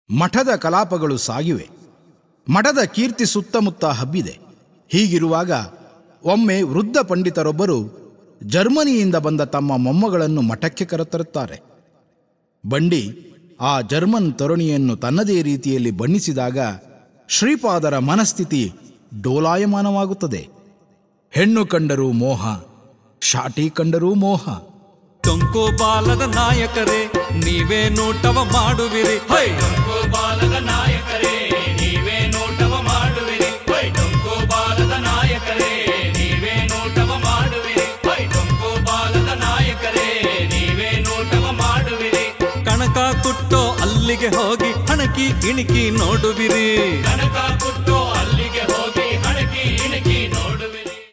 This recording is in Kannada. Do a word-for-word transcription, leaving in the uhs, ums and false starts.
ಮಠದ ಕಲಾಪಗಳು ಸಾಗಿವೆ. ಮಠದ ಕೀರ್ತಿ ಸುತ್ತಮುತ್ತ ಹಬ್ಬಿದೆ. ಹೀಗಿರುವಾಗ ಒಮ್ಮೆ ವೃದ್ಧ ಪಂಡಿತರೊಬ್ಬರು ಜರ್ಮನಿಯಿಂದ ಬಂದ ತಮ್ಮ ಮೊಮ್ಮಗಳನ್ನು ಮಠಕ್ಕೆ ಕರೆತರುತ್ತಾರೆ. ಬಂಡಿ ಆ ಜರ್ಮನ್ ತರುಣಿಯನ್ನು ತನ್ನದೇ ರೀತಿಯಲ್ಲಿ ಬಣ್ಣಿಸಿದಾಗ ಶ್ರೀಪಾದರ ಮನಸ್ಥಿತಿ ಡೋಲಾಯಮಾನವಾಗುತ್ತದೆ. ಹೆಣ್ಣು ಕಂಡರೂ ಮೋಹ, ಶಾಟಿ ಕಂಡರೂ ಮೋಹ. ಟೊಂಕು ಬಾಲದ ನಾಯಕರೇ ನೀವೇ ನೋಟವ ಮಾಡುವಿರಿ, ಟೊಂಕು ಬಾಲದ ನಾಯಕರೇ ನೀವೇ ನೋಟವ ಮಾಡುವಿರಿ, ಟೊಂಕು ಬಾಲದ ನಾಯಕರೇ ನೀವೇ ನೋಟವ ಮಾಡುವಿರಿ, ಟೊಂಕು ಬಾಲದ ನಾಯಕರೇ ನೀವೇ ನೋಟವ ಮಾಡುವಿರಿ. ಕಣಕ ಕುಟ್ಟೋ ಅಲ್ಲಿಗೆ ಹೋಗಿ ಹಣಕಿ ಇಣಿಕಿ ನೋಡುವಿರಿ, ಕಣಕ ಕುಟ್ಟೋ